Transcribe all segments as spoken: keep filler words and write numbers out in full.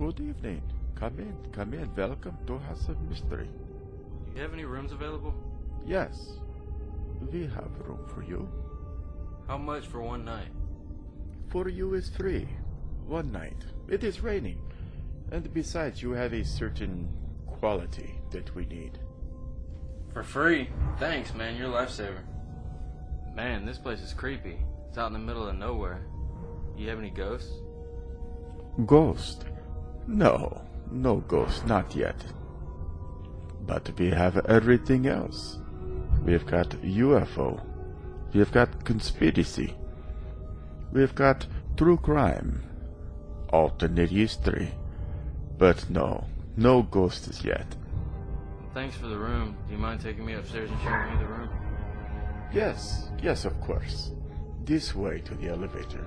Good evening. Come in, come in. Welcome to House of Mystery. Do you have any rooms available? Yes, we have room for you. How much for one night? For you is free. One night. It is raining. And besides, you have a certain quality that we need. For free? Thanks, man. You're a lifesaver. Man, this place is creepy. It's out in the middle of nowhere. You have any ghosts? Ghost? No, no ghost, not yet. But we have everything else. We've got U F O. We've got conspiracy. We've got true crime. Alternate history. But no, no ghosts yet. Thanks for the room. Do you mind taking me upstairs and showing me the room? Yes, yes, of course. This way to the elevator.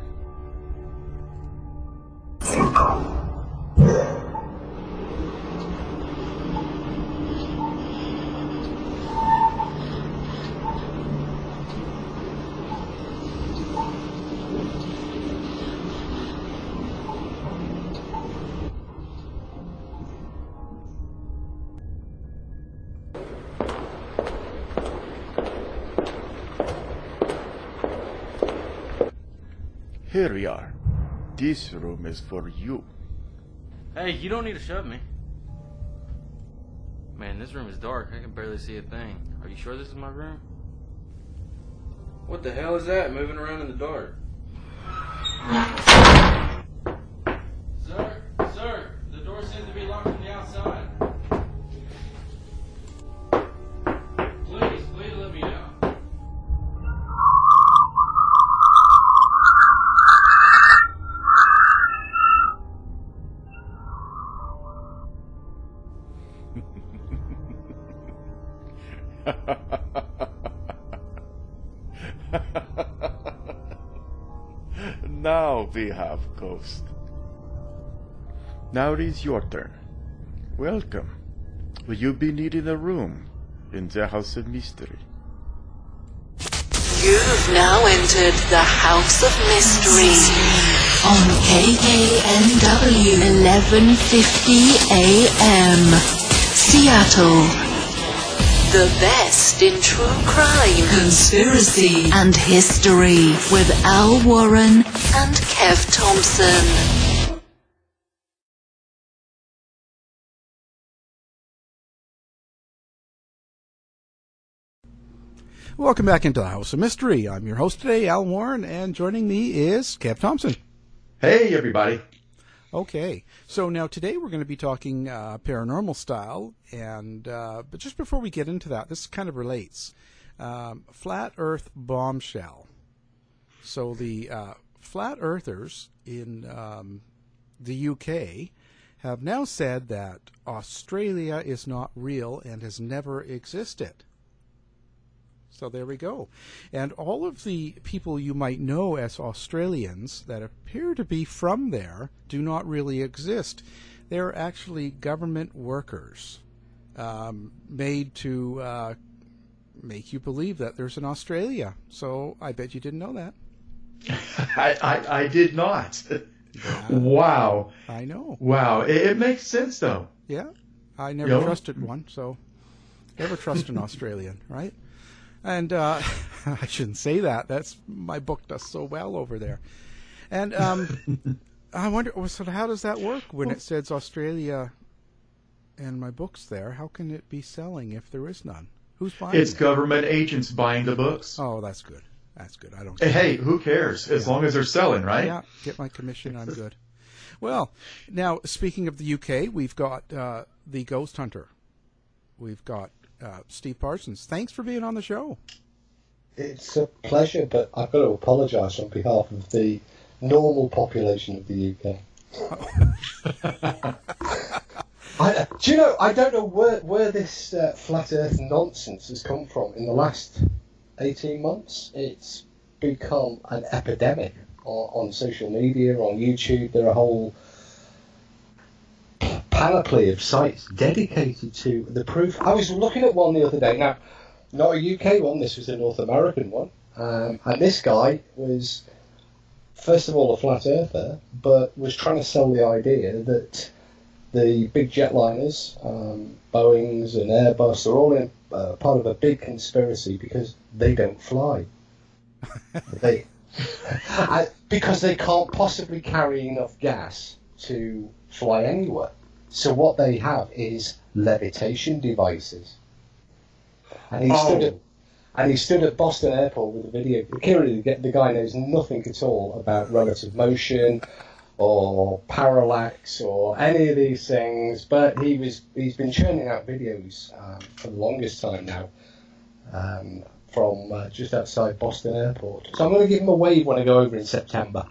Here we are. This room is for you. Hey, you don't need to shove me. Man, this room is dark. I can barely see a thing. Are you sure this is my room? What the hell is that moving around in the dark? Sir, sir, the door seems to be locked from the outside. Please, please let me out. Now we have ghost. Now it is your turn. Welcome. Will you be needing a room in the House of Mystery? You've now entered the House of Mystery on K K N W eleven fifty A M Seattle. The best in true crime, conspiracy, and history with Al Warren and Kev Thompson. Welcome back into the House of Mystery. I'm your host today, Al Warren, and joining me is Kev Thompson. Hey, everybody. Okay, so now today we're going to be talking uh, paranormal style, and uh, but just before we get into that, this kind of relates. Um, flat Earth bombshell. So the uh, flat earthers in um, the U K have now said that Australia is not real and has never existed. So there we go. And all of the people you might know as Australians that appear to be from there do not really exist. They're actually government workers um, made to uh, make you believe that there's an Australia. So I bet you didn't know that. I, I, I did not. Yeah, Wow. I know. Wow. It, it makes sense, though. Yeah. I never You know? trusted one, so never trust an Australian, right? And uh, I shouldn't say that. That's my book does so well over there. And um, I wonder, so how does that work when it says Australia and my book's there? How can it be selling if there is none? Who's buying It's it? government agents buying the books. Oh, that's good. That's good. I don't Hey, care. hey, who cares? As Yeah. long as they're selling, right? Yeah, get my commission. I'm good. Well, now, speaking of the U K, we've got uh, the Ghost Hunter. We've got uh, Steve Parsons. Thanks for being on the show. It's a pleasure, but I've got to apologise on behalf of the normal population of the U K. I, do you know, I don't know where, where this uh, flat earth nonsense has come from in the last eighteen months. It's become an epidemic on, on social media, on YouTube. There are a whole panoply of sites dedicated to the proof. I was looking at one the other day. Now, not a U K one, this was a North American one. Um, and this guy was, first of all, a flat earther, but was trying to sell the idea that the big jetliners, um, Boeings and Airbus, are all in, uh, part of a big conspiracy because they don't fly. they I, because they can't possibly carry enough gas to fly anywhere. So what they have is levitation devices. And he Oh. stood at and he stood at Boston Airport with a video. Clearly, the, the guy knows nothing at all about relative motion or parallax or any of these things. But he was he's been churning out videos um, for the longest time now um, from uh, just outside Boston Airport. So I'm going to give him a wave when I go over in September.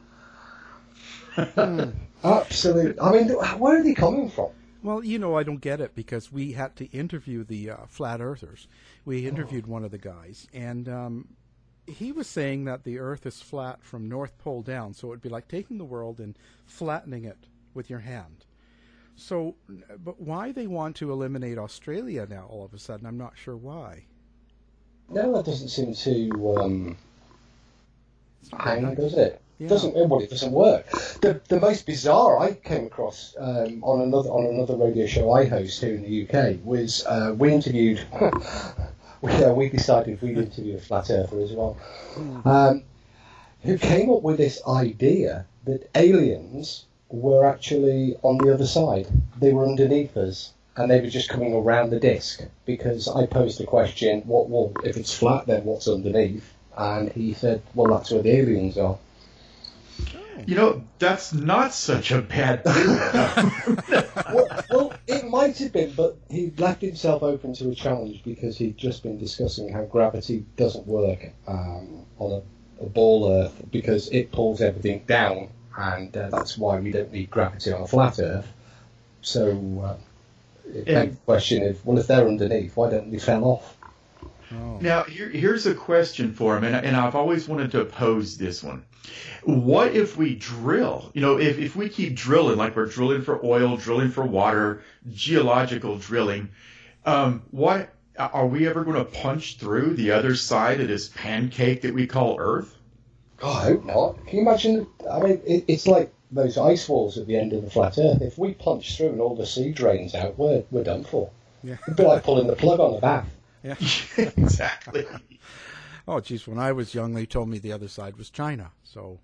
Absolutely. I mean, where are they coming from? Well, you know, I don't get it because we had to interview the uh, flat earthers. We interviewed one of the guys, and um, he was saying that the Earth is flat from North Pole down, so it would be like taking the world and flattening it with your hand. So, but why they want to eliminate Australia now all of a sudden, I'm not sure why. No, that doesn't seem to um, It's not hang, very nice. does it? Yeah. Doesn't well, it doesn't work. The the most bizarre I came across um, on another on another radio show I host here in the U K was uh, we interviewed. we uh, we decided we'd interview a flat earther as well, um, who came up with this idea that aliens were actually on the other side. They were underneath us, and they were just coming around the disc. Because I posed the question, "What? Well, if it's flat, then what's underneath?" And he said, "Well, that's where the aliens are." You know, that's not such a bad theory. well, well, it might have been, but he left himself open to a challenge because he'd just been discussing how gravity doesn't work um, on a, a ball Earth because it pulls everything down, and uh, that's why we don't need gravity on a flat Earth. So uh, it begs the question of, well, if they're underneath, why don't they fell off? Oh. Now, here, here's a question for him, and, and I've always wanted to pose this one. What if we drill? You know, if, if we keep drilling, like we're drilling for oil, drilling for water, geological drilling, um, what are we ever going to punch through the other side of this pancake that we call Earth? God, I hope not. Can you imagine? I mean, it, it's like those ice walls at the end of the flat Earth. If we punch through and all the sea drains out, we're, we're done for. Yeah. It'd be like pulling the plug on the bath. Yeah. Exactly. Oh, geez, when I was young, they told me the other side was China, so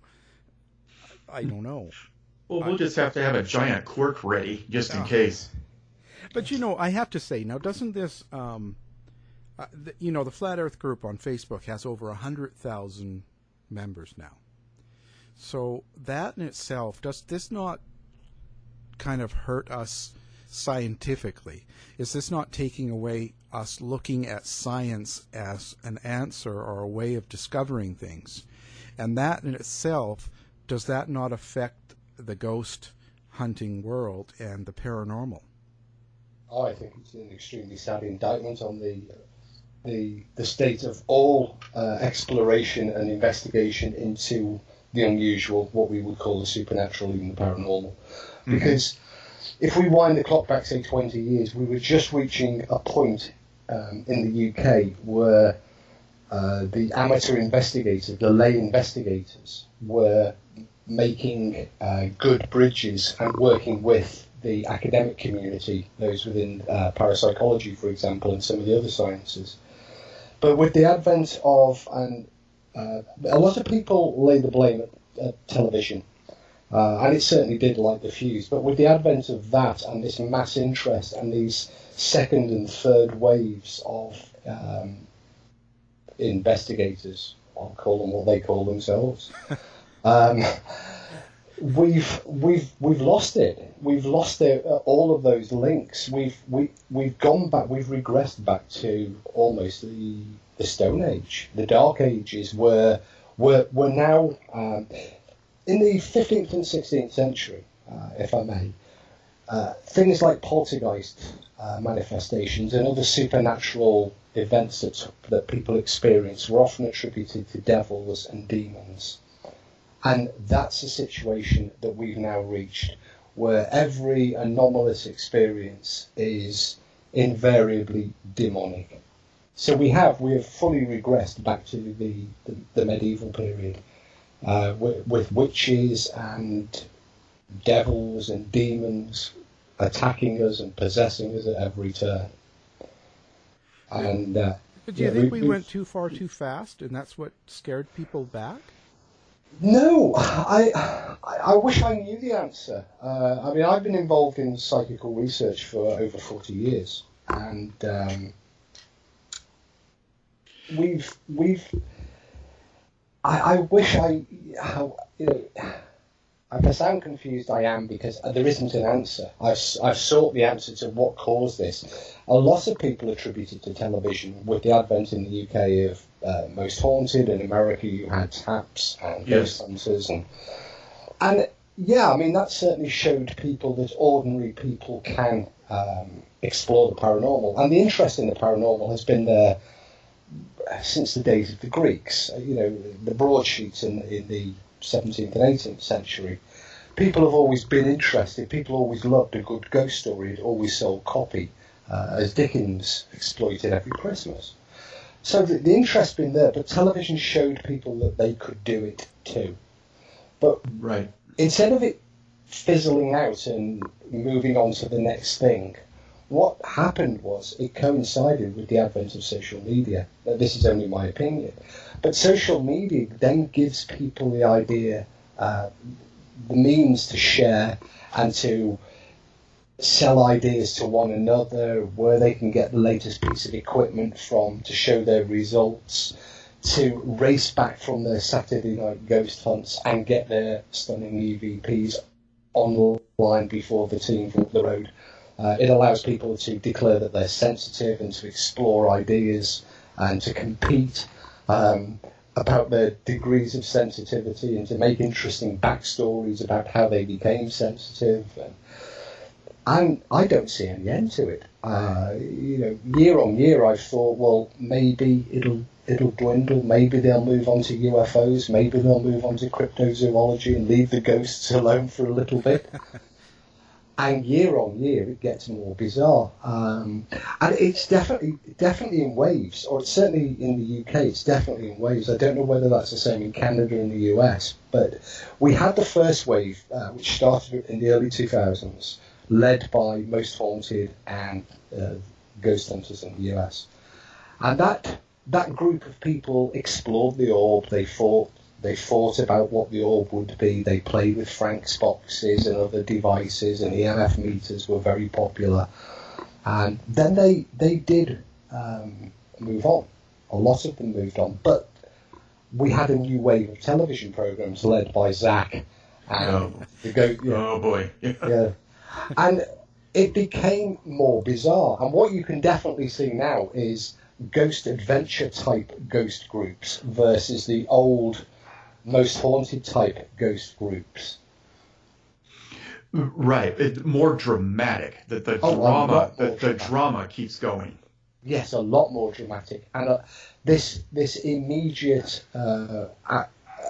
I don't know. Well, we'll just have to have a giant cork ready, just in Oh. case. But, you know, I have to say, now, doesn't this, um, uh, the, you know, the Flat Earth group on Facebook has over one hundred thousand members now. So that in itself, does this not kind of hurt us scientifically? Is this not taking away us looking at science as an answer or a way of discovering things? And that in itself, does that not affect the ghost hunting world and the paranormal? Oh, I think it's an extremely sad indictment on the the the state of all uh, exploration and investigation into the unusual, what we would call the supernatural, even the paranormal. Because if we wind the clock back, say, twenty years, we were just reaching a point um, in the U K where uh, the amateur investigators, the lay investigators, were making uh, good bridges and working with the academic community, those within uh, parapsychology, for example, and some of the other sciences. But with the advent of, and uh, a lot of people lay the blame at, at television, uh, and it certainly did light the fuse, but with the advent of that and this mass interest and these second and third waves of um, investigators, I'll call them what they call themselves, um, we've we've we've lost it. We've lost it, uh, all of those links. We've we we've gone back. We've regressed back to almost the the Stone Age, the Dark Ages, where we're we're now um, in the fifteenth and sixteenth century, uh, if I may. Uh, things like poltergeist uh, manifestations and other supernatural events that that people experience were often attributed to devils and demons. And that's a situation that we've now reached, where every anomalous experience is invariably demonic. So we have we have fully regressed back to the, the, the medieval period, uh, with, with witches and devils and demons attacking us and possessing us at every turn. And uh, But do you yeah, think we, we we went too far too fast, and that's what scared people back? No, I, I I wish I knew the answer. Uh, I mean, I've been involved in psychical research for over forty years, and um, we've we've. I, I wish I, how, you know, if I sound confused, I am, because there isn't an answer. I've I've sought the answer to what caused this. A lot of people attribute it to television. With the advent in the U K of uh, Most Haunted, in America you had TAPS and Yes. Ghost Hunters, and and yeah, I mean that certainly showed people that ordinary people can um, explore the paranormal, and the interest in the paranormal has been there since the days of the Greeks. You know, the broadsheets in in the seventeenth and eighteenth century. People have always been interested. People always loved a good ghost story. It always sold copy, uh, as Dickens exploited every Christmas. So the, the interest been there, but television showed people that they could do it too. But Right. instead of it fizzling out and moving on to the next thing, what happened was it coincided with the advent of social media. Now, this is only my opinion, but social media then gives people the idea, uh, the means to share and to sell ideas to one another, where they can get the latest piece of equipment from to show their results, to race back from their Saturday night ghost hunts and get their stunning E V Ps online before the team from up the road. Uh, it allows people to declare that they're sensitive and to explore ideas and to compete um, about their degrees of sensitivity and to make interesting backstories about how they became sensitive. And, and I don't see any end to it. Uh, you know, year on year, I've thought, well, maybe it'll it'll dwindle. Maybe they'll move on to U F Os. Maybe they'll move on to cryptozoology and leave the ghosts alone for a little bit. And year on year, it gets more bizarre, um, and it's definitely definitely in waves, or it's certainly in the U K. It's definitely in waves. I don't know whether that's the same in Canada and the U S, but we had the first wave, uh, which started in the early two thousands, led by Most Haunted and uh, Ghost Hunters in the U S, and that that group of people explored the orb. They fought. They thought about what the orb would be. They played with Frank's boxes and other devices, and E M F meters were very popular. And then they they did um, move on. A lot of them moved on. But we had a new wave of television programs led by Zach. And Oh. the go, yeah, Oh boy. yeah. And it became more bizarre. And what you can definitely see now is ghost adventure type ghost groups versus the old Most Haunted type ghost groups. Right. It, more dramatic. That the Oh, a drama lot the, more the dramatic. drama keeps going. Yes, a lot more dramatic, and uh, this this immediate uh, uh,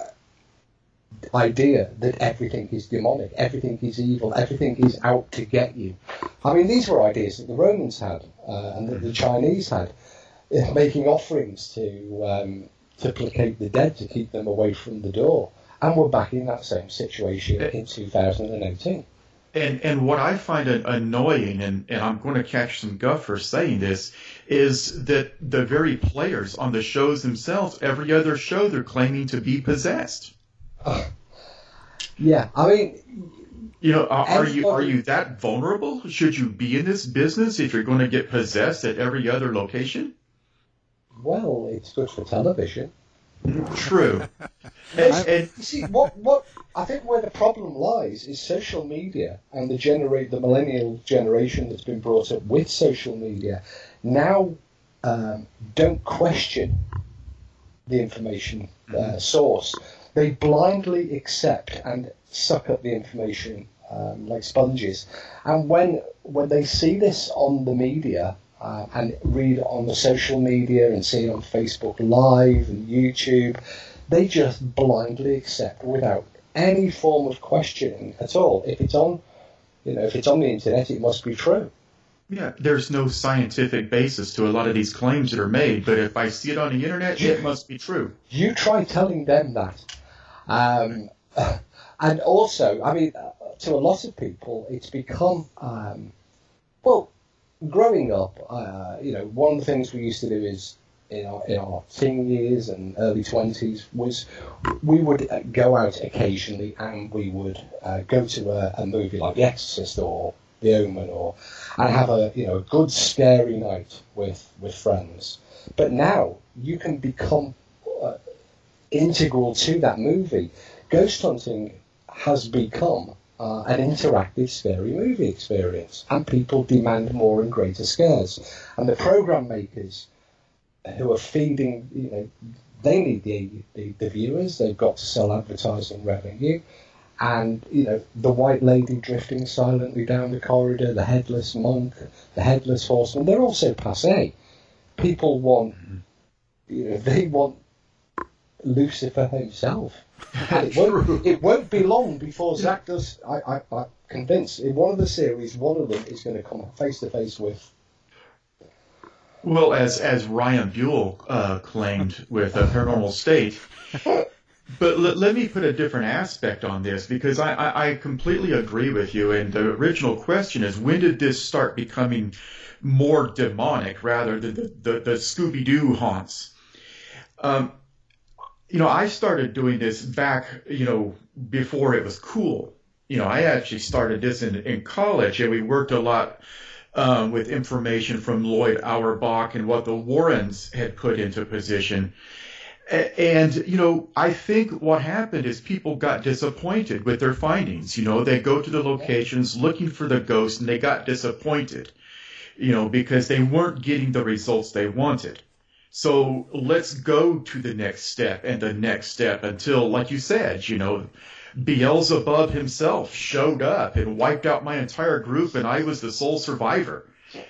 idea that everything is demonic, everything is evil, everything is out to get you. I mean, these were ideas that the Romans had uh, and that the Chinese had, uh, making offerings to um, to placate the dead, to keep them away from the door, and we're back in that same situation in two thousand eighteen. And and what I find an- annoying, and, and I'm going to catch some guff for saying this, is that the very players on the shows themselves, every other show, they're claiming to be possessed. Yeah, I mean, You know, are, are you are Everybody- you that vulnerable? Should you be in this business if you're going to get possessed at every other location? well, it's good for television. True. And, and You see, what what I think where the problem lies is social media and the generate the millennial generation that's been brought up with social media now um, don't question the information uh, source. They blindly accept and suck up the information um, like sponges. And when when they see this on the media uh, and read on the social media and see it on Facebook Live and YouTube, they just blindly accept without any form of questioning at all. If it's on, you know, if it's on the internet, it must be true. yeah, there's no scientific basis to a lot of these claims that are made, but if I see it on the internet, it must be true. You try telling them that. Um, and also, I mean, to a lot of people, it's become, um, well, growing up, uh, you know, one of the things we used to do is, in our, in our teen years and early twenties, was we would go out occasionally and we would uh, go to a, a movie like The Exorcist or The Omen, or and have a you know a good scary night with with friends. But now you can become uh, integral to that movie. Ghost hunting has become uh, an interactive scary movie experience, and people demand more and greater scares. And the program makers who are feeding, you know, they need the, the the viewers. They've got to sell advertising revenue. And, you know, the white lady drifting silently down the corridor, the headless monk, the headless horseman, they're also passé. People want, you know, they want Lucifer himself. And it, won't, it won't be long before Zach does, I, I, I'm convinced, in one of the series, one of them is going to come face to face with. Well, as as Ryan Buell uh, claimed with a Paranormal State. But l- let me put a different aspect on this, because I, I, I completely agree with you. And the original question is, when did this start becoming more demonic rather than the, the, the Scooby-Doo haunts? Um, you know, I started doing this back, you know, before it was cool. You know, I actually started this in, in college, and we worked a lot um, with information from Lloyd Auerbach and what the Warrens had put into position. And, you know, I think what happened is people got disappointed with their findings. You know, they go to the locations looking for the ghost, and they got disappointed, you know, because they weren't getting the results they wanted. So let's go to the next step and the next step until, like you said, you know, Beelzebub himself showed up and wiped out my entire group, and I was the sole survivor.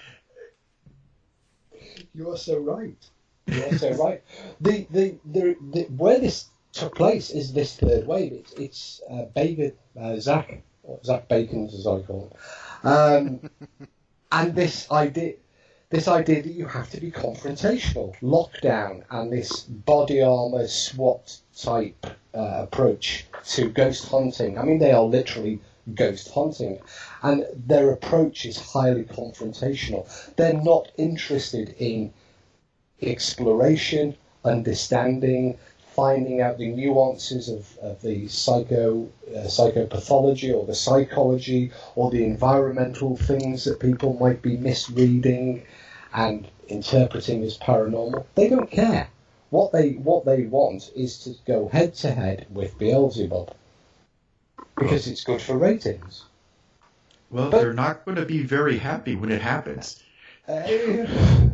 You are so right. You're so right. The, the, the, the, where this took place is this third wave. It's, it's uh, Bacon, uh, Zach, or Zach Bacon, as I call him. Um, and this idea, this idea that you have to be confrontational, lockdown, and this body armor SWAT type uh, approach to ghost hunting. I mean, they are literally ghost hunting, and their approach is highly confrontational. They're not interested in exploration, understanding, finding out the nuances of, of the psycho uh, psychopathology or the psychology or the environmental things that people might be misreading and interpreting as paranormal. They don't care. What they what they want is to go head to head with Beelzebub because it's good for ratings. Well, but, they're not going to be very happy when it happens. Uh,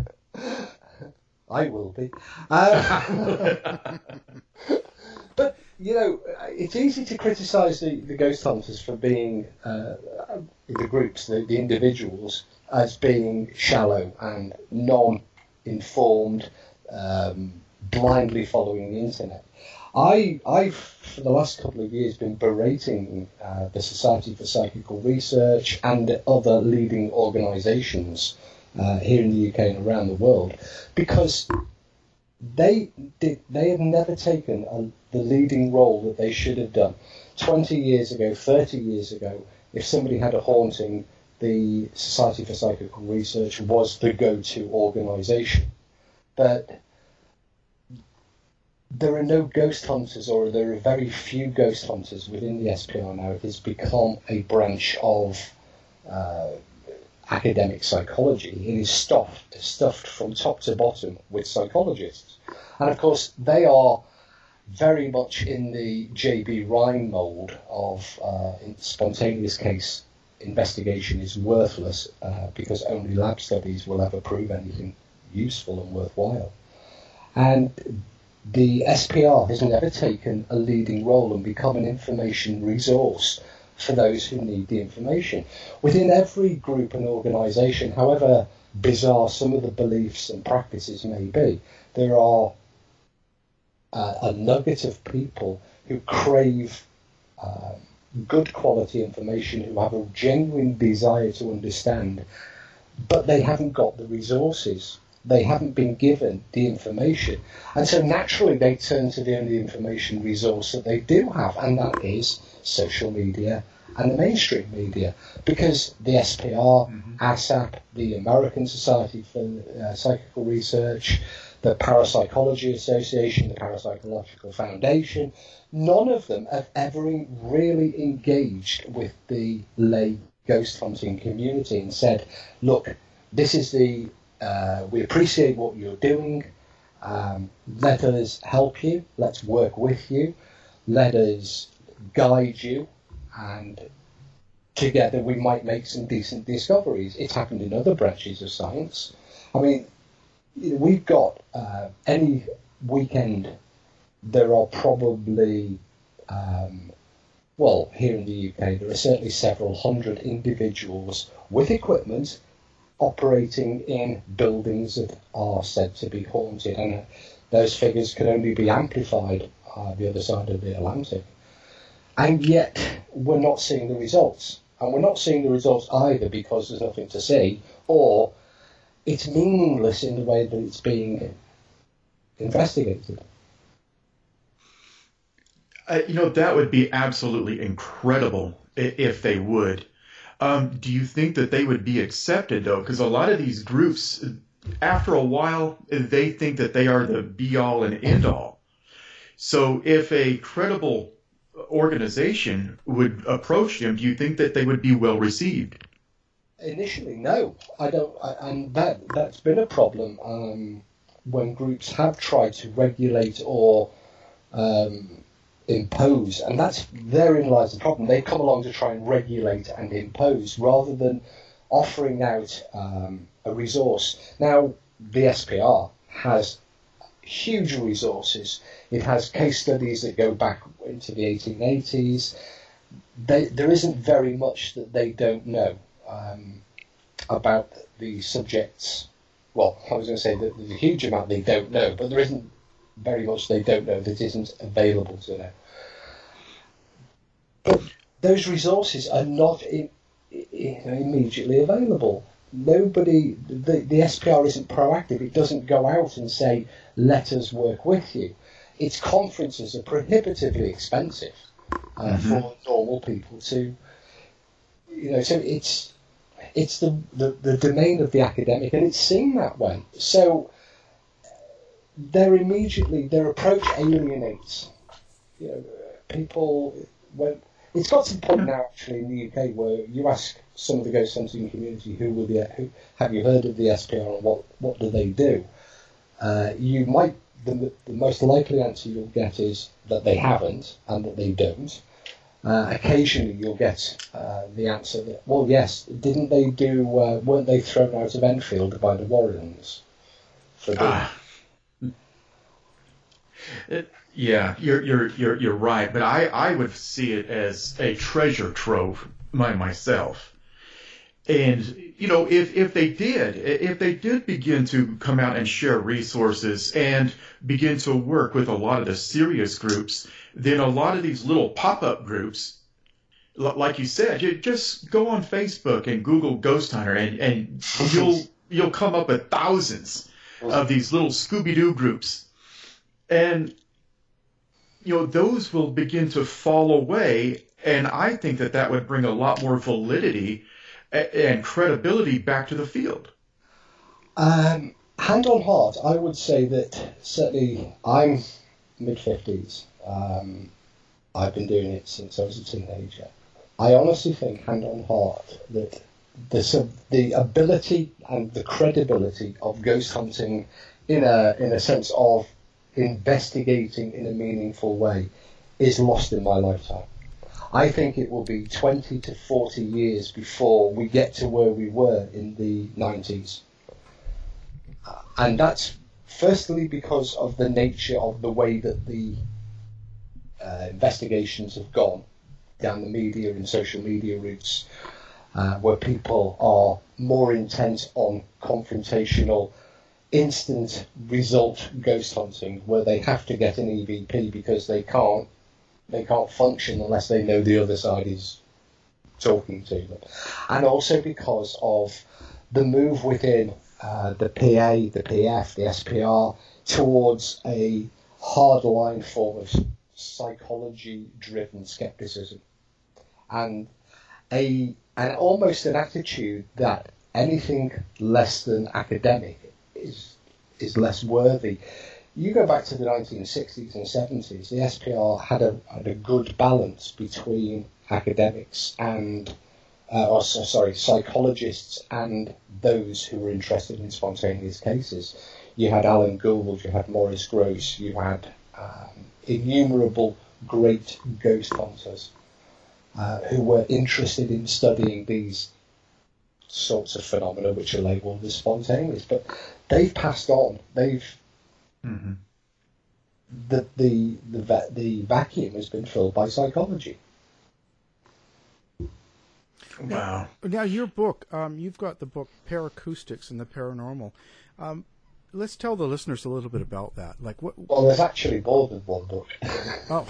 I will be. Uh, but, you know, it's easy to criticise the, the ghost hunters for being, uh, the groups, the, the individuals, as being shallow and non-informed, um, blindly following the internet. I, I've, for the last couple of years, been berating uh, the Society for Psychical Research and other leading organisations Uh, here in the U K and around the world, because they did, they have never taken a, the leading role that they should have done. twenty years ago, thirty years ago, if somebody had a haunting, the Society for Psychical Research was the go-to organisation. But there are no ghost hunters, or there are very few ghost hunters within the S P R now. It has become a branch of uh, academic psychology. It is stuffed, stuffed from top to bottom with psychologists. And of course, they are very much in the J B Rhine mould of uh, spontaneous case investigation is worthless uh, because only lab studies will ever prove anything useful and worthwhile. And the S P R has never taken a leading role and become an information resource for those who need the information. Within every group and organisation, however bizarre some of the beliefs and practices may be, there are uh, a nugget of people who crave um, good quality information, who have a genuine desire to understand, but they haven't got the resources They haven't been given the information. And so naturally they turn to the only information resource that they do have, and that is social media and the mainstream media. Because the S P R, mm-hmm. ASAP, the American Society for uh, Psychical Research, the Parapsychology Association, the Parapsychological Foundation, none of them have ever really engaged with the lay ghost hunting community and said, look, this is the, uh, we appreciate what you're doing, um, let us help you, let's work with you, let us guide you, and together we might make some decent discoveries. It's happened in other branches of science. I mean, we've got uh, any weekend, there are probably, um, well, here in the U K, there are certainly several hundred individuals with equipment operating in buildings that are said to be haunted, and those figures can only be amplified uh, the other side of the Atlantic. And yet, we're not seeing the results. And we're not seeing the results either because there's nothing to see, or it's meaningless in the way that it's being investigated. Uh, you know, that would be absolutely incredible if they would. Um, do you think that they would be accepted, though? Because a lot of these groups, after a while, they think that they are the be-all and end-all. So if a credible organization would approach them, do you think that they would be well received? Initially, no. I don't, I, and that, that's been a problem um, when groups have tried to regulate or um, impose, and that's therein lies the problem. They come along to try and regulate and impose rather than offering out um, a resource. Now, the S P R has huge resources. It has case studies that go back into the eighteen eighties. They, there isn't very much that they don't know um, about the subjects. Well, I was going to say that there's a huge amount they don't know, but there isn't very much they don't know that isn't available to them. But those resources are not in, in, immediately available. Nobody, the, the S P R isn't proactive. It doesn't go out and say, let us work with you. Its conferences are prohibitively expensive uh, mm-hmm. for normal people to, you know, so it's it's the, the, the domain of the academic, and it's seen that way. So they're immediately, their approach alienates. You know, people, when, it's got to the point now actually in the U K where you ask some of the ghost hunting community who will the, who, have you heard of the S P R and what, what do they do? Uh, you might, the, the most likely answer you'll get is that they haven't and that they don't. Uh, occasionally you'll get uh, the answer that, well, yes, didn't they do, uh, weren't they thrown out of Enfield by the Warrens? For ah. It, yeah, you're you're you're you're right, but I, I would see it as a treasure trove my, myself. And you know, if if they did, if they did begin to come out and share resources and begin to work with a lot of the serious groups, then a lot of these little pop-up groups, like you said, you just go on Facebook and Google Ghost Hunter, and, and you'll you'll come up with thousands of these little Scooby-Doo groups. And, you know, those will begin to fall away, and I think that that would bring a lot more validity and credibility back to the field. Um, hand on heart, I would say that certainly I'm mid-fifties. Um, I've been doing it since I was a teenager. I honestly think, hand on heart, that the, the ability and the credibility of ghost hunting in a in a sense of investigating in a meaningful way is lost in my lifetime. I think it will be twenty to forty years before we get to where we were in the nineties. And that's firstly because of the nature of the way that the uh, investigations have gone down the media and social media routes, uh, where people are more intent on confrontational instant result ghost hunting, where they have to get an E V P because they can't they can't function unless they know the other side is talking to them, and also because of the move within uh, the P A, the P F, the S P R towards a hardline form of psychology-driven skepticism, and a and almost an attitude that anything less than academic is is less worthy. You go back to the nineteen sixties and seventies, the S P R had a had a good balance between academics and, uh, or so, sorry, psychologists and those who were interested in spontaneous cases. You had Alan Gould, you had Maurice Grosse, you had um, innumerable great ghost hunters uh, who were interested in studying these sorts of phenomena which are labelled as spontaneous. But they've passed on. They've Mm-hmm. the the the va- the vacuum has been filled by psychology. Wow. Now, your book, um, you've got the book Paracoustics and the Paranormal. Um, let's tell the listeners a little bit about that. Like what? Well, there's actually more than one book. Oh.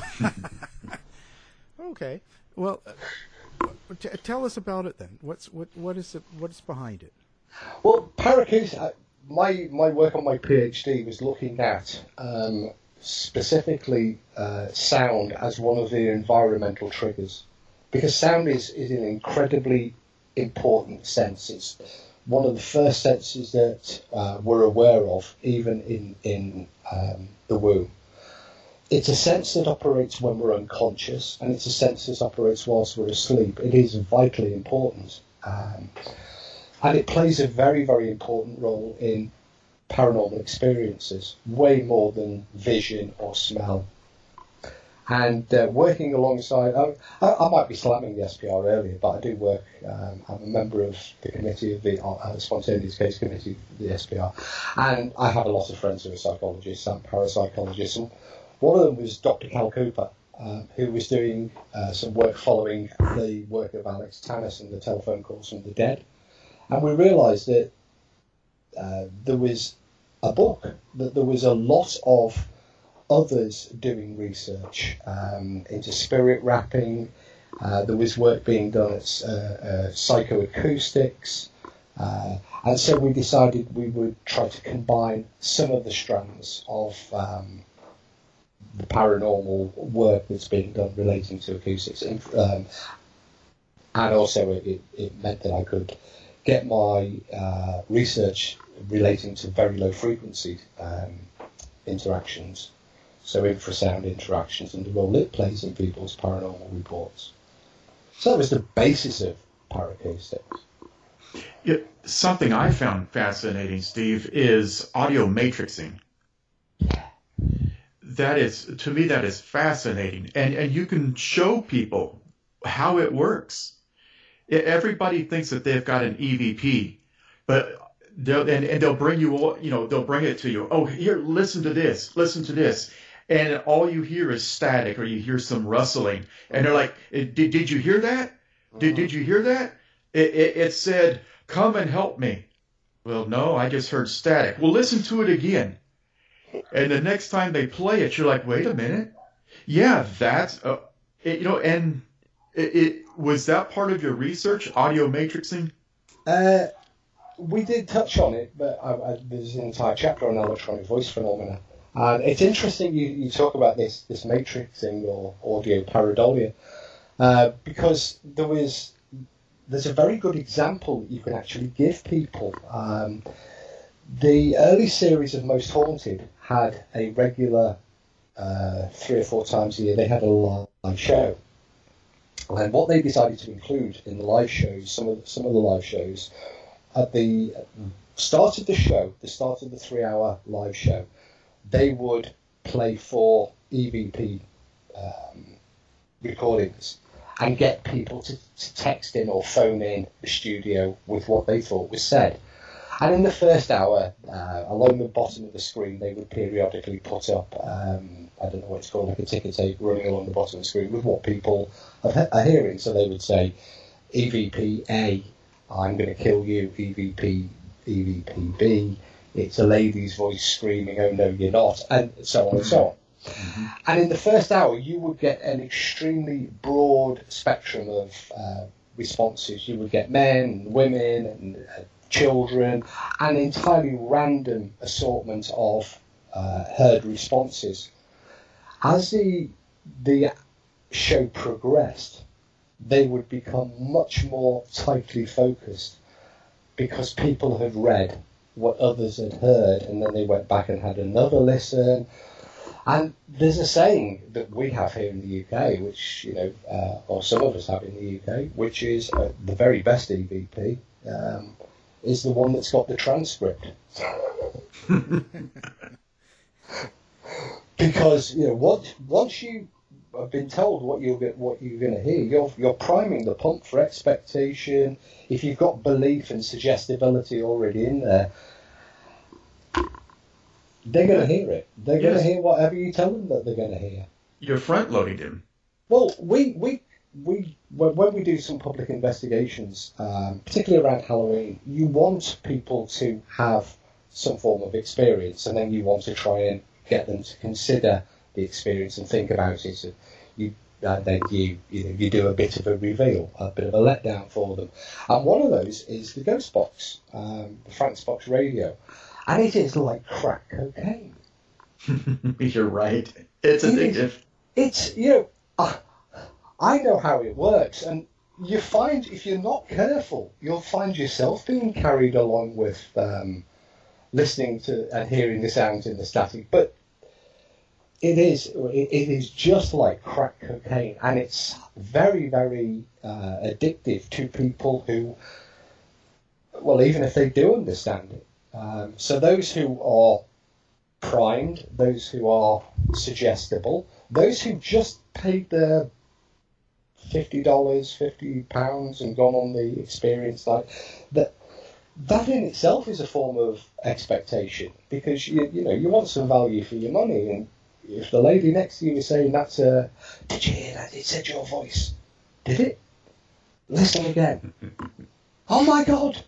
Okay. Well, uh, t- tell us about it then. What's what? What is it? What's behind it? Well, Paracoustics. Uh, my my work on my PhD was looking at um, specifically uh, sound as one of the environmental triggers, because sound is, is an incredibly important sense. It's one of the first senses that uh, we're aware of, even in in um, the womb. It's a sense that operates when we're unconscious, and it's a sense that operates whilst we're asleep. It is vitally important. Um, and it plays a very, very important role in paranormal experiences, way more than vision or smell. And uh, working alongside, I, I, I might be slamming the S P R earlier, but I do work, um, I'm a member of the committee of the uh, Spontaneous Case Committee of the S P R, and I have a lot of friends who are psychologists and parapsychologists, and one of them was Doctor Cal Cooper, uh, who was doing uh, some work following the work of Alex Tannis and the telephone calls from the dead. And we realised that uh, there was a book, that there was a lot of others doing research um, into spirit rapping. Uh, there was work being done at uh, uh, psychoacoustics. Uh, and so we decided we would try to combine some of the strands of um, the paranormal work that's being done relating to acoustics. Um, and also it, it meant that I could get my uh, research relating to very low frequency um, interactions, so infrasound interactions and the role it plays in people's paranormal reports. So that was the basis of paracoustics. Yeah, something I found fascinating, Steve, is audio matrixing. That is, to me, that is fascinating. And, and you can show people how it works. Everybody thinks that they've got an E V P, but they'll, and, and they'll bring you, you know, they'll bring it to you. Oh, here, listen to this, listen to this. And all you hear is static, or you hear some rustling. And they're like, did, did you hear that? Did, did you hear that? It, it, it said, come and help me. Well, no, I just heard static. Well, listen to it again. And the next time they play it, you're like, wait a minute. Yeah, that's, uh, it, you know, and it, it was that part of your research, audio matrixing? Uh, we did touch on it, but I, I, there's an entire chapter on electronic voice phenomena. And it's interesting you, you talk about this, this matrixing or audio pareidolia, uh, because there was, there's a very good example that you can actually give people. Um, the early series of Most Haunted had a regular, uh, three or four times a year, they had a live show. And what they decided to include in the live shows, some of some of the live shows, at the start of the show, the start of the three-hour live show, they would play four E V P um, recordings and get people to, to text in or phone in the studio with what they thought was said. And in the first hour, uh, along the bottom of the screen, they would periodically put up, um, I don't know what it's called, like a ticker tape running along the bottom of the screen with what people are, are hearing. So they would say, E V P A, I'm going to kill you, E V P, E V P B, it's a lady's voice screaming, oh no, you're not, and so on and so on. Mm-hmm. And in the first hour, you would get an extremely broad spectrum of uh, responses. You would get men, and women, and uh, children, an entirely random assortment of uh, herd responses. As the the show progressed, they would become much more tightly focused because people had read what others had heard, and then they went back and had another listen. And there's a saying that we have here in the U K, which, you know, uh, or some of us have in the U K, which is uh, the very best E V P um, is the one that's got the transcript. Because, you know, once once you have been told what you're what you're going to hear, you're you're priming the pump for expectation. If you've got belief and suggestibility already in there, they're going to hear it. They're yes. going to hear whatever you tell them that they're going to hear. You're front-loading them. Well, we we we when we do some public investigations, um, particularly around Halloween, you want people to have some form of experience, and then you want to try and get them to consider the experience and think about it. So you uh, then you you know you do a bit of a reveal, a bit of a letdown for them, and one of those is the Ghost Box, um, the Frank's Box Radio. And it is like crack cocaine. You're right. It's addictive. It, it's, you know, uh, I know how it works. And you find, if you're not careful, you'll find yourself being carried along with um, listening to and hearing the sounds in the static. But it is, it, it is just like crack cocaine. And it's very, very uh, addictive to people who, well, even if they do understand it. Um, so those who are primed, those who are suggestible, those who just paid their fifty dollars, fifty pounds and gone on the experience, like that, that in itself is a form of expectation, because you you know you want some value for your money, and if the lady next to you is saying that's a, did you hear that? It said your voice. Did it? Listen again. Oh my God.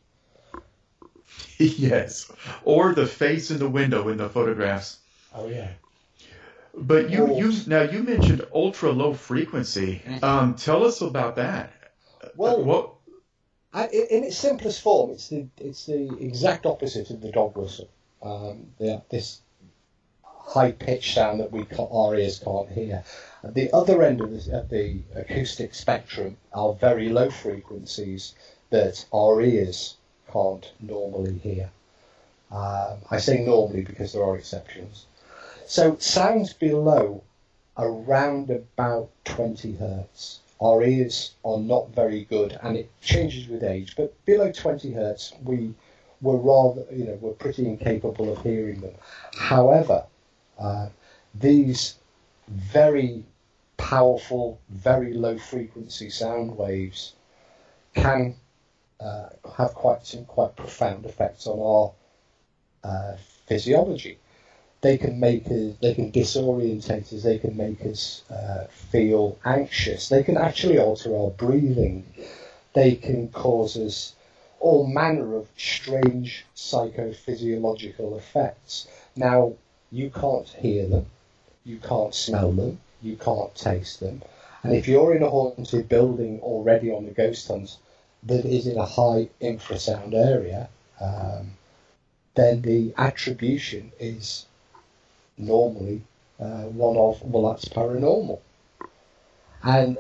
Yes, or the face in the window in the photographs. Oh yeah. But you, you now you mentioned ultra low frequency. Um, tell us about that. Well, what? I, in its simplest form, it's the it's the exact opposite of the dog whistle. Um, the, this high pitched sound that we our ears can't hear. At the other end of the, of the acoustic spectrum are very low frequencies that our ears can't normally hear. Um, I say normally because there are exceptions. So sounds below around about twenty hertz. Our ears are not very good, and it changes with age. But below twenty hertz, we were rather, you know, we're pretty incapable of hearing them. However, uh, these very powerful, very low frequency sound waves can Uh, have quite some quite profound effects on our uh, physiology. They can make us, they can disorientate us, they can make us uh, feel anxious, they can actually alter our breathing, they can cause us all manner of strange psychophysiological effects. Now, you can't hear them, you can't smell them, you can't taste them, and if you're in a haunted building already on the ghost hunt that is in a high infrasound area, um, then the attribution is normally uh, one of, well, that's paranormal. And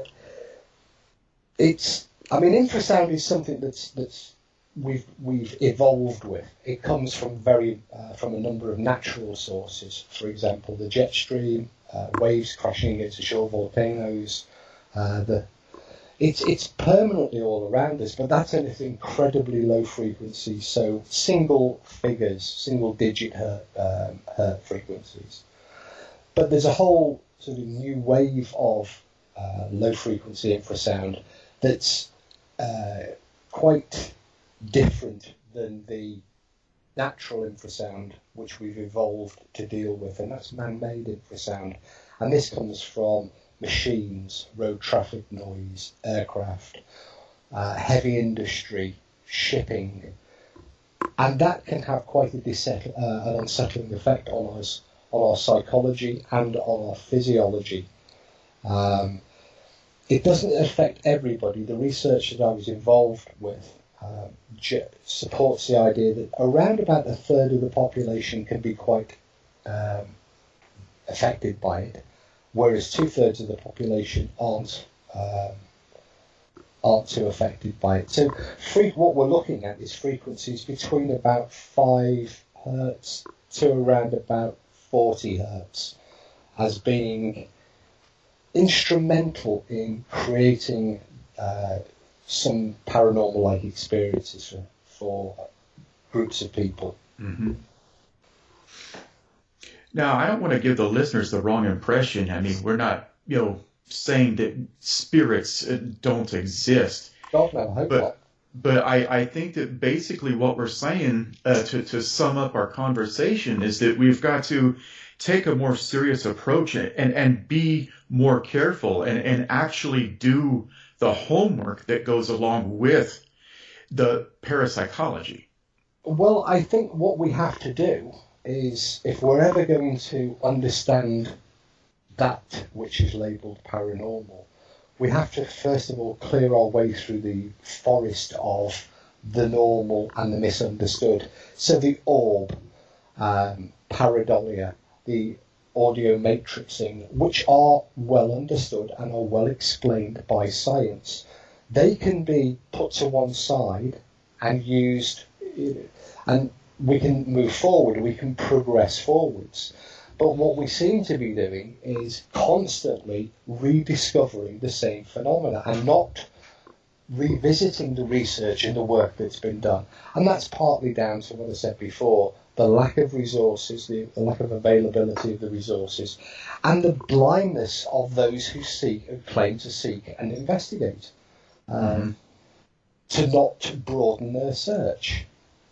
it's, I mean, infrasound is something that's that's we've we've evolved with. It comes from very uh, from a number of natural sources. For example, the jet stream, uh, waves crashing against shore volcanoes, uh, the It's it's permanently all around us, but that's at an incredibly low frequency, so single figures, single digit hertz, um, hertz frequencies. But there's a whole sort of new wave of uh, low frequency infrasound that's uh, quite different than the natural infrasound which we've evolved to deal with, and that's man-made infrasound. And this comes from machines, road traffic noise, aircraft, uh, heavy industry, shipping, and that can have quite a disset- uh, an unsettling effect on us, on our psychology and on our physiology. Um, it doesn't affect everybody. The research that I was involved with uh, j- supports the idea that around about a third of the population can be quite um, affected by it, whereas two-thirds of the population aren't um, aren't too affected by it. So free, what we're looking at is frequencies between about five hertz to around about forty hertz as being instrumental in creating uh, some paranormal-like experiences for, for groups of people. Mm-hmm. Now, I don't want to give the listeners the wrong impression. I mean, we're not, you know, saying that spirits don't exist. God, no, I hope but, not. But I, I think that basically what we're saying, uh, to, to sum up our conversation, is that we've got to take a more serious approach and, and be more careful and, and actually do the homework that goes along with the parapsychology. Well, I think what we have to do is, if we're ever going to understand that which is labelled paranormal, we have to first of all clear our way through the forest of the normal and the misunderstood. So the orb, um, pareidolia, the audio matrixing, which are well understood and are well explained by science, they can be put to one side and used, and we can move forward, we can progress forwards. But what we seem to be doing is constantly rediscovering the same phenomena and not revisiting the research and the work that's been done. And that's partly down to what I said before, the lack of resources, the, the lack of availability of the resources, and the blindness of those who seek, who claim to seek and investigate, um, mm-hmm. to not broaden their search.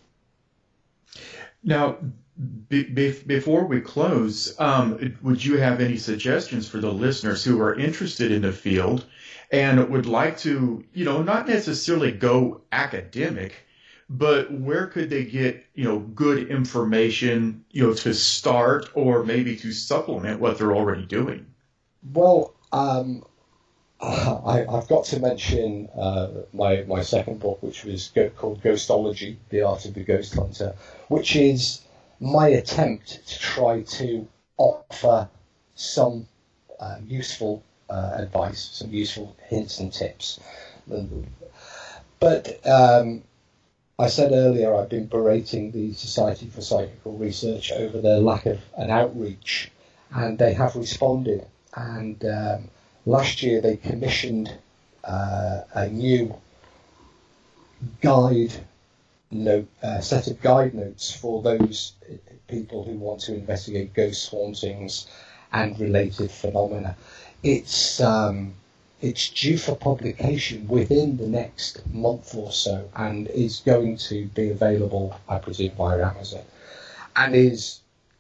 Now, be, be, before we close, um, would you have any suggestions for the listeners who are interested in the field and would like to, you know, not necessarily go academic, but where could they get, you know, good information, you know, to start or maybe to supplement what they're already doing? Well, um, I, I've got to mention uh, my my second book, which was go, called Ghostology: The Art of the Ghost Hunter, which is my attempt to try to offer some uh, useful uh, advice, some useful hints and tips. But um, I said earlier I've been berating the Society for Psychical Research over their lack of an outreach, and they have responded. And um, last year they commissioned uh, a new guide note, uh, set of guide notes for those people who want to investigate ghost hauntings and related phenomena. It's um, it's due for publication within the next month or so, and is going to be available, I presume, via Amazon, and is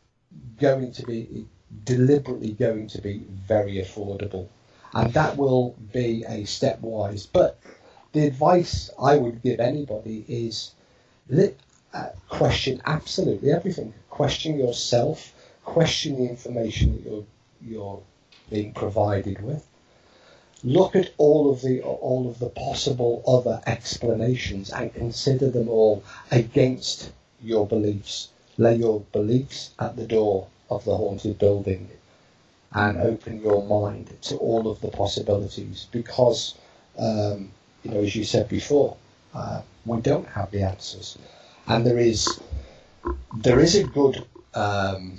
going to be deliberately going to be very affordable, and that will be a stepwise. But the advice I would give anybody is li- uh, question absolutely everything. Question yourself. Question the information that you're you're being provided with. Look at all of the all of the possible other explanations and consider them all against your beliefs. Lay your beliefs at the door of the haunted building and open your mind to all of the possibilities, because um, you know, as you said before, uh, we don't have the answers, and there is there is a good um,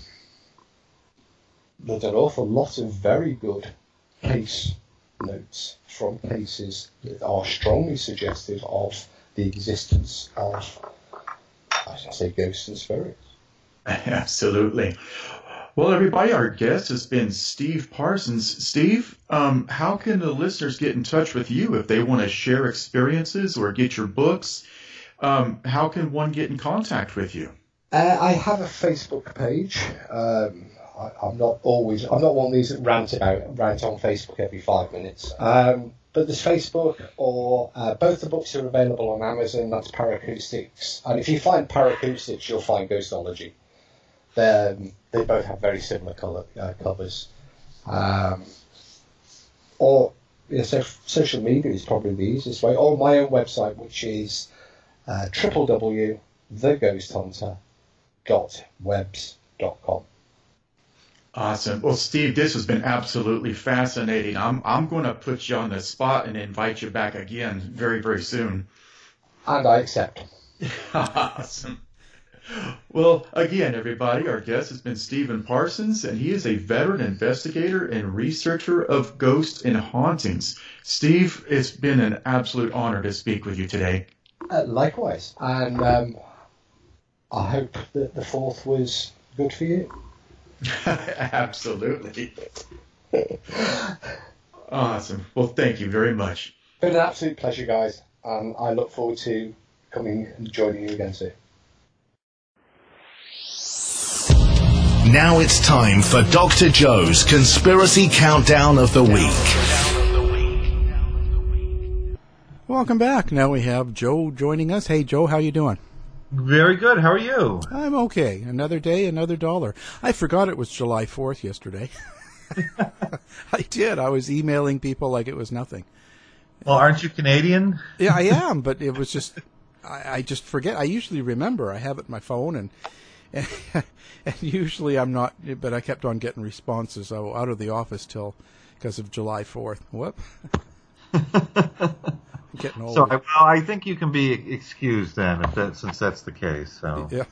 there's an awful lot of very good case notes from cases that are strongly suggestive of the existence of, I should say, ghosts and spirits. Absolutely. Well, everybody, our guest has been Steve Parsons. Steve, um, how can the listeners get in touch with you if they want to share experiences or get your books? Um, how can one get in contact with you? Uh, I have a Facebook page. Um, I, I'm not always, I'm not one of these that rant about, rant on Facebook every five minutes. Um, but there's Facebook, or uh, both the books are available on Amazon. That's Paracoustics. And if you find Paracoustics, you'll find Ghostology. They're, they both have very similar color, uh, covers. Um, or yeah, so social media is probably the easiest way. Or my own website, which is uh, w w w dot the ghost hunter dot webs dot com. Awesome. Well, Steve, this has been absolutely fascinating. I'm I'm going to put you on the spot and invite you back again very, very soon. And I accept. Awesome. Well, again, everybody, our guest has been Stephen Parsons, and he is a veteran investigator and researcher of ghosts and hauntings. Steve, it's been an absolute honor to speak with you today. Uh, likewise. And um, I hope that the fourth was good for you. Absolutely. Awesome. Well, thank you very much. Been an absolute pleasure, guys, and I look forward to coming and joining you again soon. Now it's time for Doctor Joe's Conspiracy Countdown of the Week. Welcome back. Now we have Joe joining us. Hey, Joe, how you doing? Very good. How are you? I'm okay. Another day, another dollar. I forgot it was July fourth yesterday. I did. I was emailing people like it was nothing. Well, aren't you Canadian? Yeah, I am, but it was just, I, I just forget. I usually remember. I have it on my phone, and, and and usually I'm not, but I kept on getting responses. I was out of the office till, because of July fourth. Whoop. Getting old. So, well, I think you can be excused then, if that, since that's the case. So, yeah.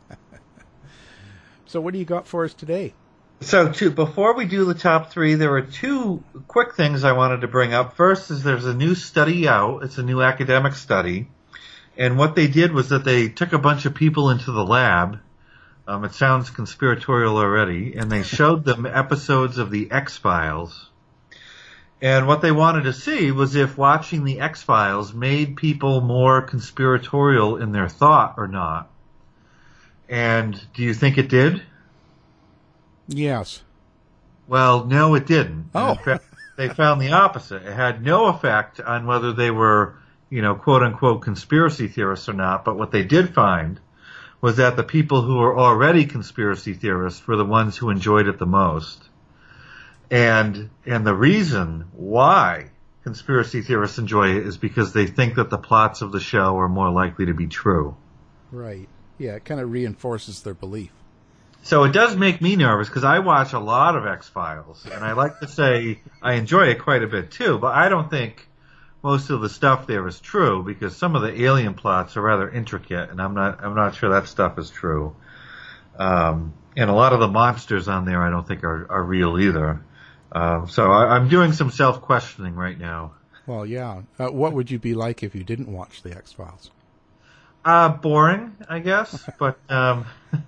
So, what do you got for us today? So, to, before we do the top three, there are two quick things I wanted to bring up. First is there's a new study out. It's a new academic study, and what they did was that they took a bunch of people into the lab. Um, it sounds conspiratorial already, and they showed them episodes of the X-Files. And what they wanted to see was if watching the X-Files made people more conspiratorial in their thought or not. And do you think it did? Yes. Well, no, it didn't. Oh. In fact, they found the opposite. It had no effect on whether they were, you know, quote-unquote conspiracy theorists or not. But what they did find was that the people who were already conspiracy theorists were the ones who enjoyed it the most. And and the reason why conspiracy theorists enjoy it is because they think that the plots of the show are more likely to be true. Right. Yeah, it kind of reinforces their belief. So it does make me nervous because I watch a lot of X-Files, and I like to say I enjoy it quite a bit too, but I don't think most of the stuff there is true because some of the alien plots are rather intricate, and I'm not I'm not sure that stuff is true. Um, and a lot of the monsters on there I don't think are, are real either. Um, so I, I'm doing some self-questioning right now. Well, yeah. Uh, what would you be like if you didn't watch the X-Files? Uh, boring, I guess. But um,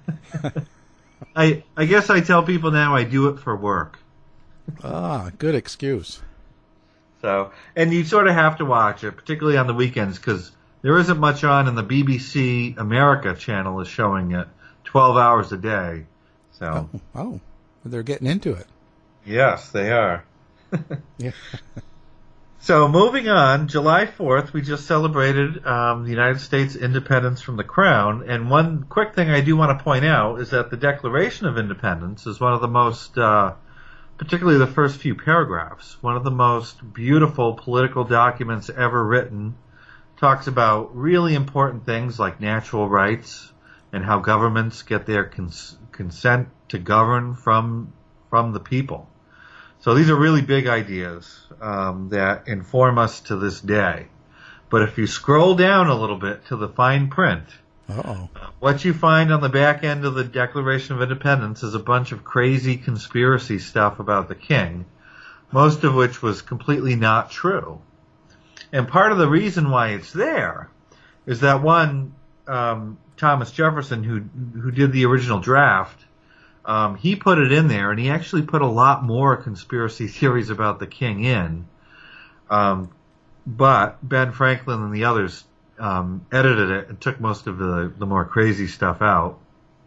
I I guess I tell people now I do it for work. Ah, good excuse. So, and you sort of have to watch it, particularly on the weekends, because there isn't much on, and the B B C America channel is showing it twelve hours a day. So, oh, oh they're getting into it. Yes, they are. Yeah. So moving on, July fourth, we just celebrated um, the United States independence from the Crown. And one quick thing I do want to point out is that the Declaration of Independence is one of the most, uh, particularly the first few paragraphs, one of the most beautiful political documents ever written. Talks about really important things like natural rights and how governments get their cons- consent to govern from from the people. So these are really big ideas um, that inform us to this day. But if you scroll down a little bit to the fine print, Uh-oh. what you find on the back end of the Declaration of Independence is a bunch of crazy conspiracy stuff about the king, most of which was completely not true. And part of the reason why it's there is that one, um, Thomas Jefferson, who who did the original draft, Um, he put it in there, and he actually put a lot more conspiracy theories about the king in. Um, but Ben Franklin and the others um, edited it and took most of the, the more crazy stuff out.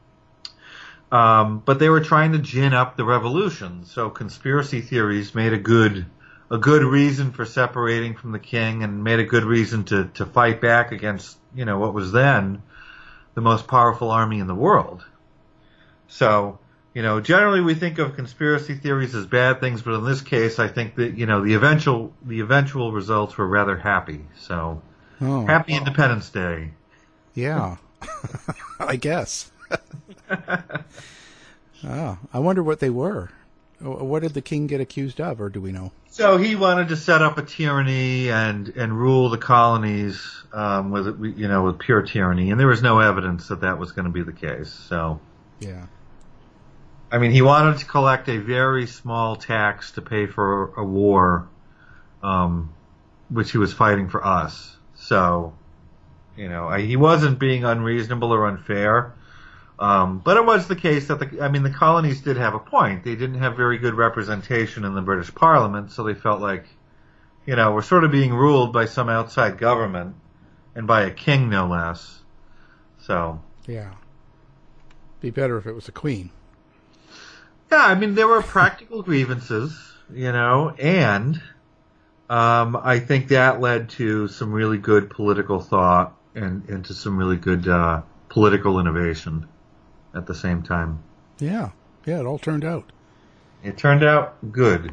Um, but they were trying to gin up the revolution, so conspiracy theories made a good a good reason for separating from the king, and made a good reason to to fight back against, you know, what was then the most powerful army in the world. So, you know, generally we think of conspiracy theories as bad things, but in this case, I think that, you know, the eventual the eventual results were rather happy. So, Oh. happy Independence Day. Yeah, I guess. Ah, I wonder what they were. What did the king get accused of, or do we know? So he wanted to set up a tyranny and, and rule the colonies um, with you know with pure tyranny, and there was no evidence that that was going to be the case. So, yeah, I mean, he wanted to collect a very small tax to pay for a war, um, which he was fighting for us. So, you know, I, he wasn't being unreasonable or unfair. Um, but it was the case that the, I mean, the colonies did have a point. They didn't have very good representation in the British Parliament, so they felt like, you know, we're sort of being ruled by some outside government, and by a king, no less. So. Yeah. Be better if it was a queen. Yeah, I mean, there were practical grievances, you know, and, um, I think that led to some really good political thought and, and to some really good, uh, political innovation. At the same time. Yeah, yeah, it all turned out. It turned out good.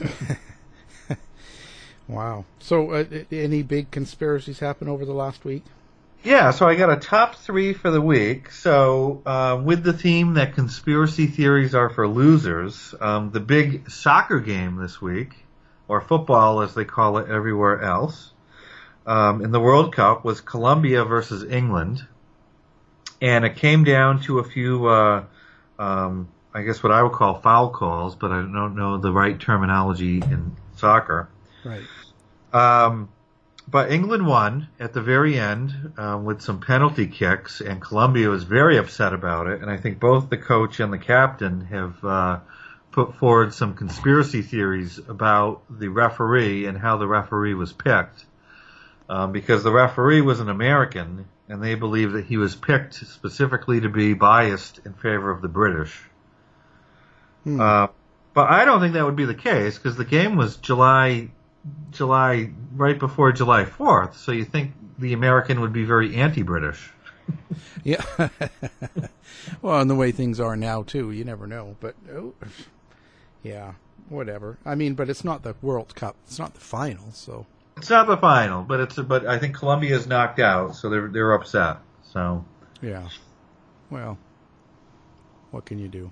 Wow. So, uh, any big conspiracies happen over the last week? Yeah, so I got a top three for the week. So, uh, with the theme that conspiracy theories are for losers, um, the big soccer game this week, or football as they call it everywhere else, um, in the World Cup was Colombia versus England. And it came down to a few, uh, um, I guess what I would call foul calls, but I don't know the right terminology in soccer. Right. Um, but England won at the very end um, with some penalty kicks, and Colombia was very upset about it. And I think both the coach and the captain have uh, put forward some conspiracy theories about the referee and how the referee was picked, um, because the referee was an American. And they believe that he was picked specifically to be biased in favor of the British. Hmm. Uh, but I don't think that would be the case because the game was July, July right before July fourth. So you think the American would be very anti-British? Yeah. Well, and the way things are now too, you never know. But oh, yeah, whatever. I mean, but it's not the World Cup. It's not the final, so. It's not the final, but it's but I think Colombia is knocked out, so they're they're upset. So yeah, well, what can you do?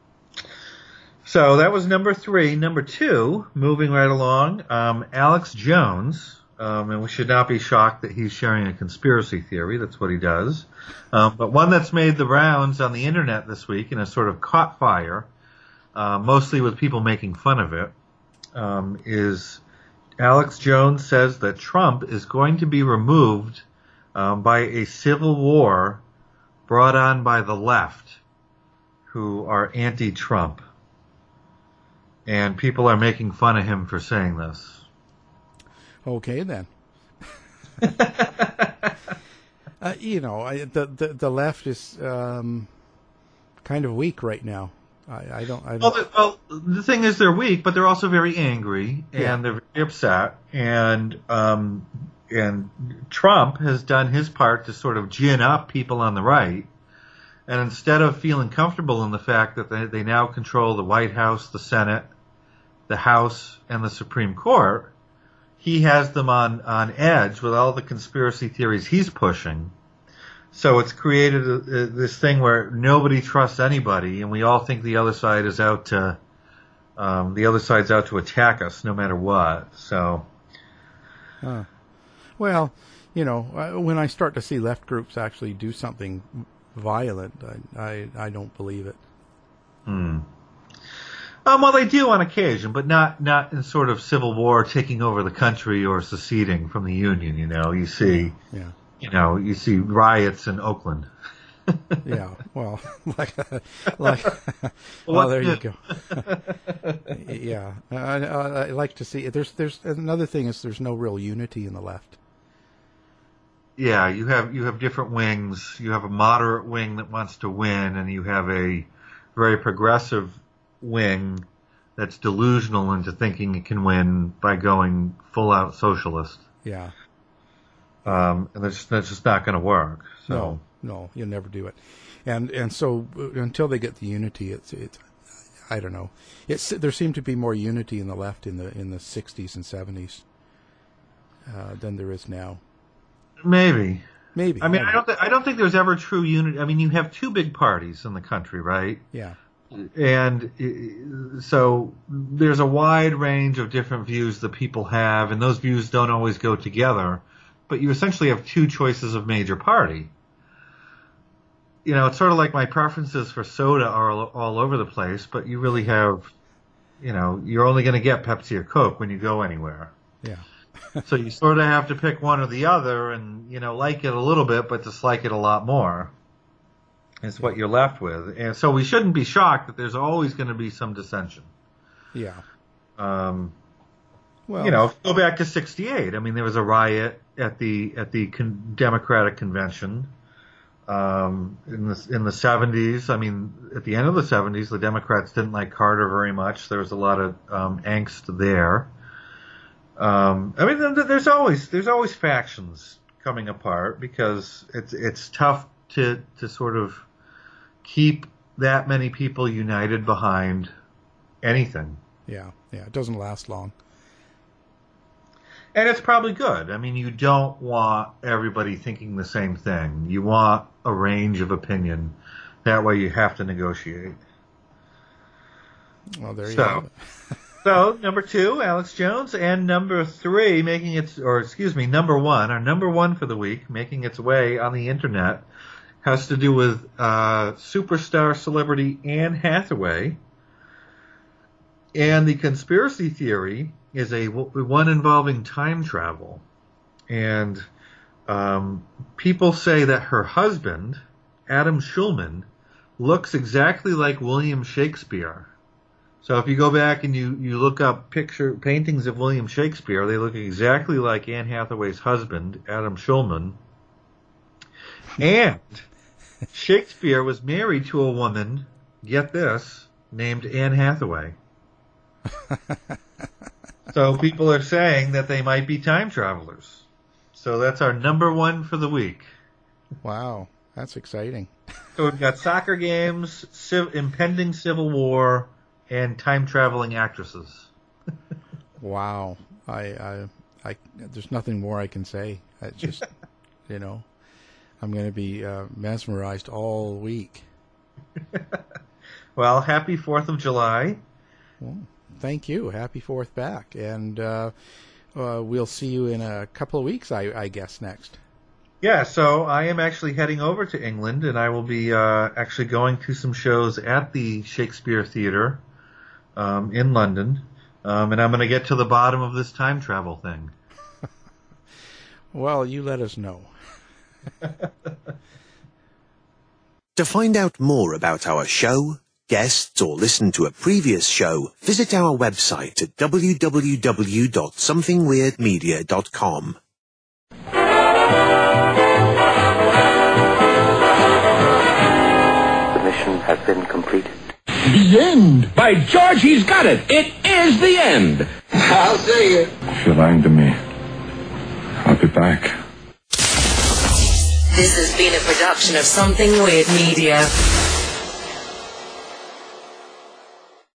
So that was number three. Number two, moving right along, um, Alex Jones, um, and we should not be shocked that he's sharing a conspiracy theory. That's what he does. Um, but one that's made the rounds on the internet this week and has sort of caught fire, uh, mostly with people making fun of it, um, is. Alex Jones says that Trump is going to be removed um, by a civil war brought on by the left, who are anti-Trump. And people are making fun of him for saying this. Okay, then. uh, you know, I, the, the the left is um, kind of weak right now. I, I don't. I don't. Well, the, well, the thing is, they're weak, but they're also very angry and yeah. they're very upset. And um, and Trump has done his part to sort of gin up people on the right. And instead of feeling comfortable in the fact that they, they now control the White House, the Senate, the House, and the Supreme Court, he has them on on edge with all the conspiracy theories he's pushing. So it's created a, a, this thing where nobody trusts anybody, and we all think the other side is out to, um, the other side's out to attack us, no matter what. So, uh, well, you know, when I start to see left groups actually do something violent, I I, I don't believe it. Hmm. Um, well, they do on occasion, but not not in sort of civil war, taking over the country or seceding from the Union. You know, you see. Yeah. You know, you see riots in Oakland. Yeah, well, like, like, well, there you go. Yeah, I, I, I like to see. There's, there's another thing is there's no real unity in the left. Yeah, you have you have different wings. You have a moderate wing that wants to win, and you have a very progressive wing that's delusional into thinking it can win by going full out socialist. Yeah. Um, and that's, that's just not going to work. So. No, no, you'll never do it. And and so until they get the unity, it's it's I don't know. It's there seemed to be more unity in the left in the in the sixties and seventies uh, than there is now. Maybe, Maybe. I mean, maybe. I don't. Th- I don't think there's ever true unity. I mean, you have two big parties in the country, right? Yeah. And so there's a wide range of different views that people have, and those views don't always go together. But you essentially have two choices of major party. You know, it's sort of like my preferences for soda are all, all over the place, but you really have, you know, you're only going to get Pepsi or Coke when you go anywhere. Yeah. So you sort of have to pick one or the other and, you know, like it a little bit, but dislike it a lot more. Is what you're left with. And so we shouldn't be shocked that there's always going to be some dissension. Yeah. Um, well, you know, go back to sixty-eight. I mean, there was a riot at the at the con- Democratic convention. Um, in the in the seventies, I mean, at the end of the seventies, the Democrats didn't like Carter very much. There was a lot of um, angst there. Um, I mean, there's always there's always factions coming apart because it's it's tough to to sort of keep that many people united behind anything. Yeah, yeah, it doesn't last long. And it's probably good. I mean, you don't want everybody thinking the same thing. You want a range of opinion. That way you have to negotiate. Well, there you so, have it. So, number two, Alex Jones, and number three, making its, or excuse me, number one, our number one for the week, making its way on the internet, has to do with uh, superstar celebrity Anne Hathaway. And the conspiracy theory is a one involving time travel. And um, people say that her husband, Adam Schulman, looks exactly like William Shakespeare. So if you go back and you, you look up picture paintings of William Shakespeare, they look exactly like Anne Hathaway's husband, Adam Schulman. And Shakespeare was married to a woman, get this, named Anne Hathaway. So people are saying that they might be time travelers. So that's our number one for the week. Wow, that's exciting. So we've got soccer games, civ- impending civil war, and time-traveling actresses. Wow. I, I, I, there's nothing more I can say. I just, you know, I'm going to be uh, mesmerized all week. Well, happy fourth of July. Well, thank you. Happy fourth back. And uh, uh, we'll see you in a couple of weeks, I, I guess, next. Yeah, so I am actually heading over to England, and I will be uh, actually going to some shows at the Shakespeare Theatre um, in London. Um, and I'm going to get to the bottom of this time travel thing. Well, you let us know. To find out more about our show, guests, or listen to a previous show, visit our website at w w w dot something weird media dot com. The mission has been completed. The end! By George, he's got it! It is the end! I'll see you. If you're lying to me, I'll be back. This has been a production of Something Weird Media.